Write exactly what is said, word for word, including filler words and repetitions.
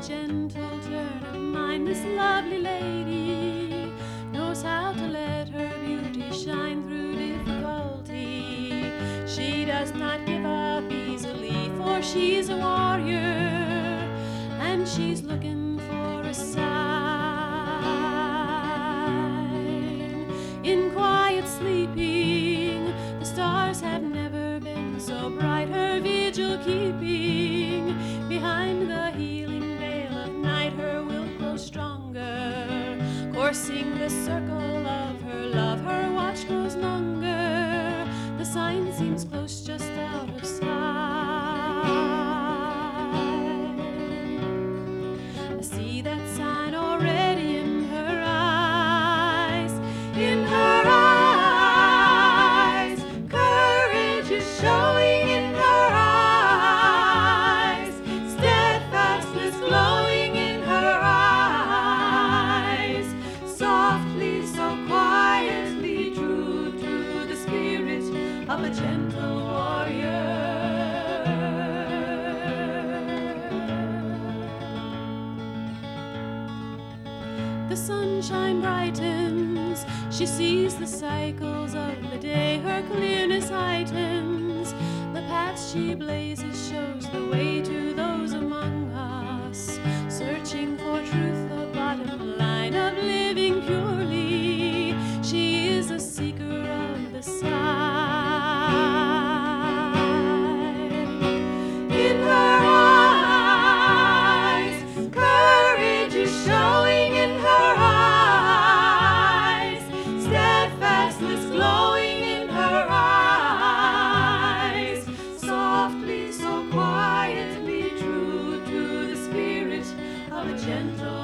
gentle turn of mind, this lovely lady knows how to let her beauty shine through difficulty. She does not give up easily, for she's a warrior, and she's looking for a sign. In quiet sleeping, the stars have never been so bright, her vigil keeping. Behind the healing veil of night, her will grows stronger, coursing the circle of her love, her watch grows longer. The sign seems close, just out of sight. I see that sign already in her eyes, in her eyes. Courage is showing in her eyes, steadfastness glowing in her eyes. Softly, so quietly, true to the spirit of a gentle warrior. The sunshine brightens, she sees the cycles of the day, her clearness heightens. The path she blazes shows the way to those among us, searching for truth, the bottom line of living purely. She is a seeker of the side. In her eyes, courage is showing in her eyes, steadfastness glowing in her eyes. Softly, so quietly, true to the spirit of a gentle